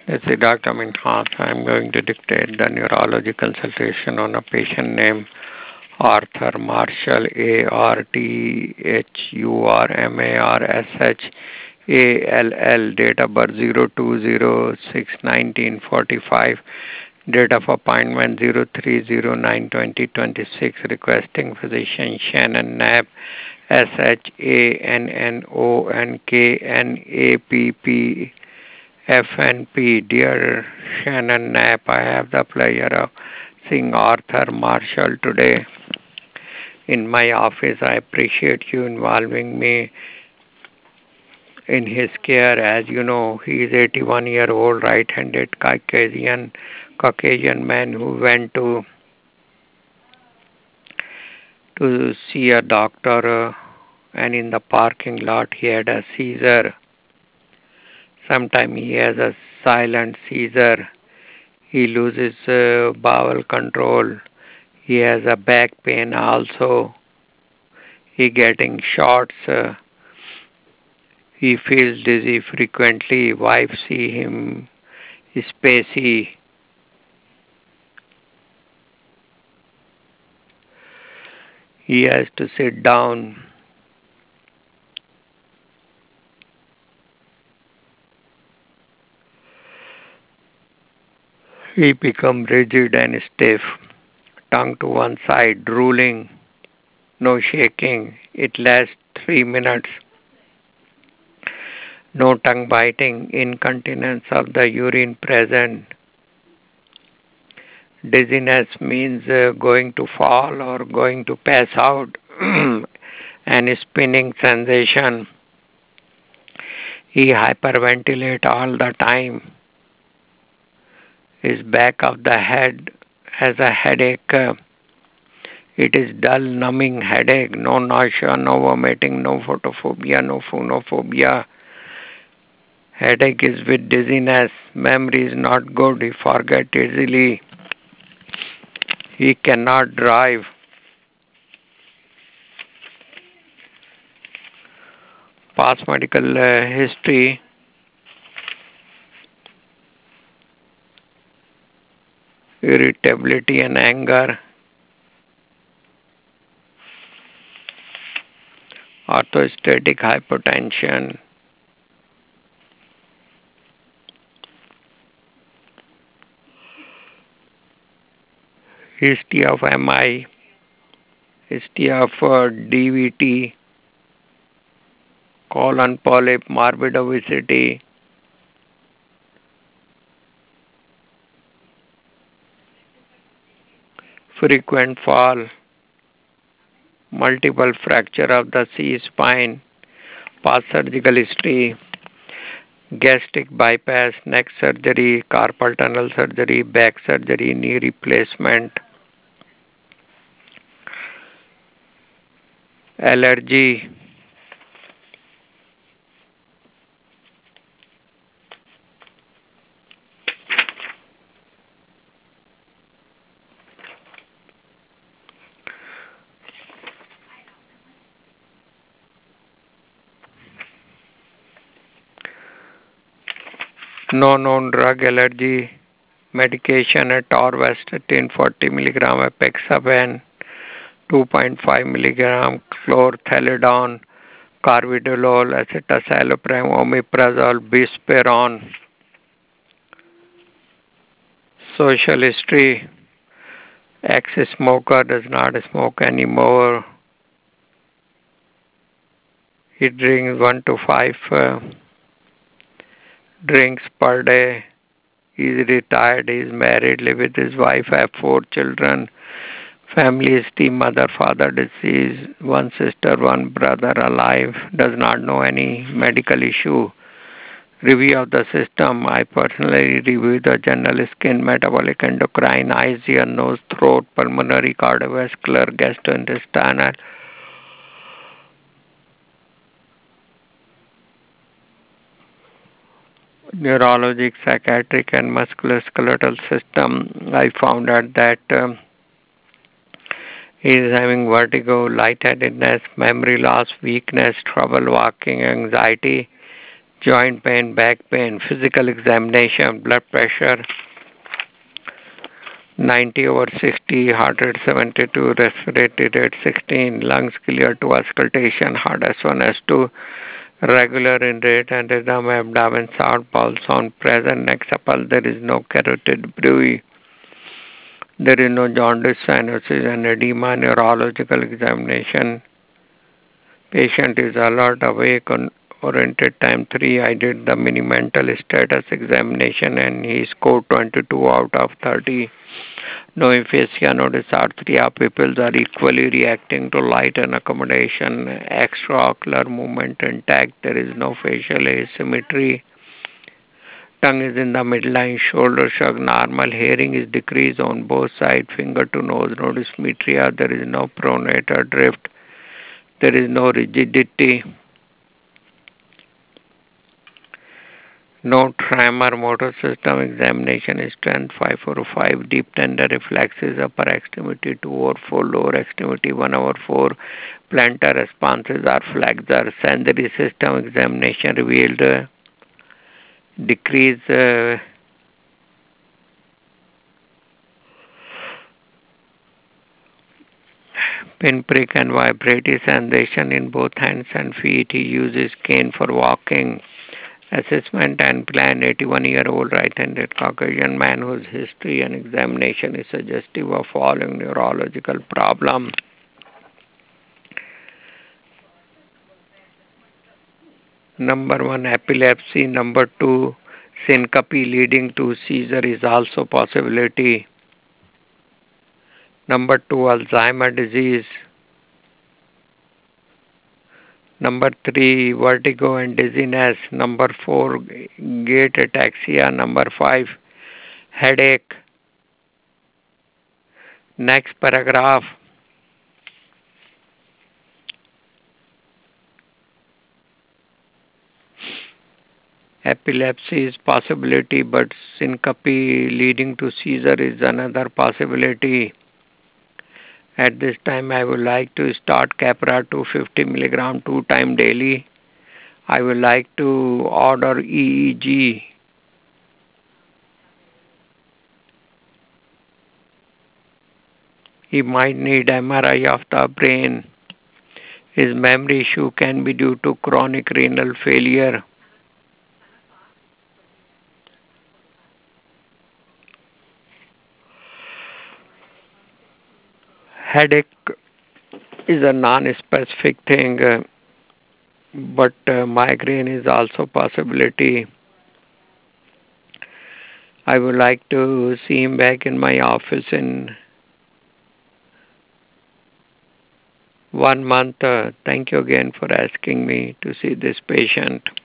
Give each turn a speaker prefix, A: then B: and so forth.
A: This is Dr. Minhas. I'm going to dictate the neurological consultation on a patient named Arthur Marshall, ARTHURMARSHALL, date of birth 02/06/1945, date of appointment 03/09/2026, requesting physician Shannon Knapp, SHANNONKNAPP. FNP. Dear Shannon Knapp, I have the pleasure of seeing Arthur Marshall today in my office. I appreciate you involving me in his care. As you know, he is 81-year-old right-handed Caucasian man who went to see a doctor and in the parking lot he had a seizure. Sometimes he has a silent seizure. He loses bowel control. He has a back pain also. He getting shots. He feels dizzy frequently. Wife see him spacey. He has to sit down. He become rigid and stiff. Tongue to one side, drooling, no shaking. It lasts 3 minutes. No tongue biting, incontinence of the urine present. Dizziness means going to fall or going to pass out, and spinning sensation. He hyperventilate all the time. His back of the head has a headache. It is dull, numbing headache. No nausea, no vomiting, no photophobia, no phonophobia. Headache is with dizziness. Memory is not good. He forget easily. He cannot drive. Past medical history. Irritability and anger. Orthostatic hypotension. History of MI. History of DVT. Colon polyp, morbid obesity. Frequent fall. Multiple fracture of the C-spine. Past surgical history. Gastric bypass, neck surgery, carpal tunnel surgery, back surgery, knee replacement. Allergy. No known drug allergy. Medication at Torvastatin 40 mg, Apixaban 2.5 mg, chlorthalidone, carvedilol, acetaminophen, omeprazole, bispirone. Social history. Ex-smoker, does not smoke anymore. He drinks 1 to 5 drinks per day. He is retired. He is married, live with his wife, have 4 children. Family history, mother, father deceased, 1 sister, 1 brother alive, does not know any medical issue. Review of the system. I personally review the general skin, metabolic, endocrine, eyes, ear, nose, throat, pulmonary, cardiovascular, gastrointestinal. Neurologic, psychiatric, and musculoskeletal system. I found out that he is having vertigo, lightheadedness, memory loss, weakness, trouble walking, anxiety, joint pain, back pain, physical examination, blood pressure 90/60, heart rate 72, respiratory rate 16, lungs clear to auscultation, heart S1, S2, regular in rate and rhythm, abdomen sound, pulse sound present, neck supple, there is no carotid bruit, there is no jaundice, cyanosis and edema, neurological examination. Patient is alert, awake, oriented. Time 3. I did the mini mental status examination and he scored 22 out of 30. No aphasia, no dysarthria. Pupils are equally reacting to light and accommodation. Extraocular movement intact. There is no facial asymmetry. Tongue is in the midline. Shoulder shrug normal. Hearing is decreased on both sides. Finger to nose. No dysmetria. There is no pronator drift. There is no rigidity. No tremor, motor system examination strength 5/4, deep tender reflexes, upper extremity 2/4, lower extremity 1/4, plantar responses are flexor, sensory system examination revealed decrease pinprick and vibratory sensation in both hands and feet. He uses cane for walking. Assessment and plan 81-year-old right-handed Caucasian man whose history and examination is suggestive of following neurological problem. Number 1, epilepsy. Number 2, syncope leading to seizure is also possibility. Number 2, Alzheimer disease. Number 3, vertigo and dizziness. Number 4, gait ataxia. Number 5, headache. Next paragraph. Epilepsy is possibility, but syncope leading to seizure is another possibility. At this time, I would like to start Keppra 250 milligram 2 times daily. I would like to order EEG. He might need MRI of the brain. His memory issue can be due to chronic renal failure. Headache is a non-specific thing, but migraine is also possibility. I would like to see him back in my office in 1 month. Thank you again for asking me to see this patient.